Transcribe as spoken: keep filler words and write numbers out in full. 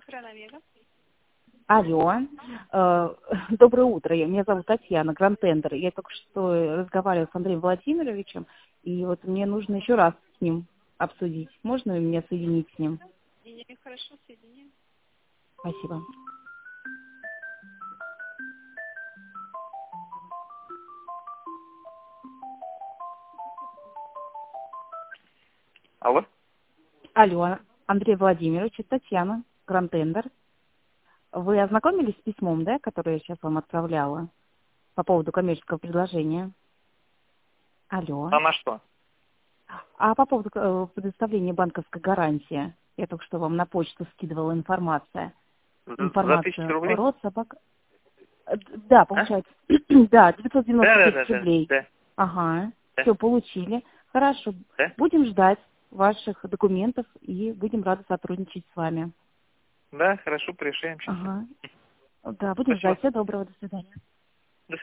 охрана Вега. Алло, э, доброе утро, я- меня зовут Татьяна, Гранд-тендер. Я только что разговаривала с Андреем Владимировичем, и вот мне нужно еще раз с ним обсудить. Можно меня соединить с ним? И хорошо, соединим. Спасибо. Алло? Алло, Андрей Владимирович, это Татьяна, Гранд-тендер. Вы ознакомились с письмом, да, которое я сейчас вам отправляла по поводу коммерческого предложения? Алло. А на что? А по поводу э, предоставления банковской гарантии, я только что вам на почту скидывала информация. За за Информация тысячу рублей? род собак. Э, Да, А? получается, да, девятьсот девяносто Да, да, тысяч да, да, рублей. да, Ага, да, все получили. Хорошо, да, будем ждать ваших документов и будем рады сотрудничать с вами. да, хорошо, порешаем сейчас. Ага, да, будем Спасибо. ждать. Всего доброго, до свидания.